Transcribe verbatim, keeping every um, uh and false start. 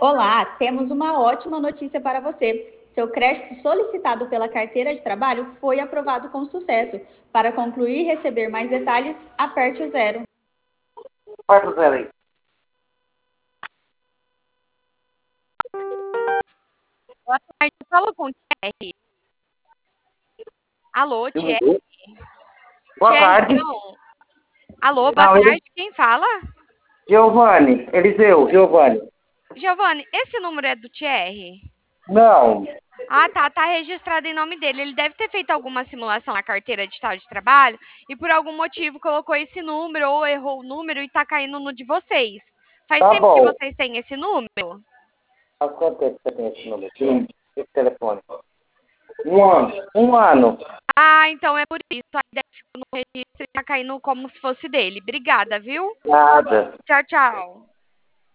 Olá, temos uma ótima notícia para você. Seu crédito solicitado pela carteira de trabalho foi aprovado com sucesso. Para concluir e receber mais detalhes, aperte o zero. Vai, Roseli. Boa tarde, falo com o Thierry. Alô, Thierry? Boa Thierry, tarde. não. Alô, boa Não, ele- tarde, quem fala? Giovanni, Eliseu, Giovanni. Giovanni, esse número é do Thierry? Não, Ah, tá, tá registrado em nome dele. Ele deve ter feito alguma simulação na carteira digital de trabalho e por algum motivo colocou esse número ou errou o número e tá caindo no de vocês. Faz tá tempo que bom. vocês têm esse número? Há quanto tempo você tem esse número? Sim, esse telefone. Um ano. Um ano. Ah, então é por isso. Aí deve ficar no registro e tá caindo como se fosse dele. Obrigada, viu? Nada. Tchau, tchau.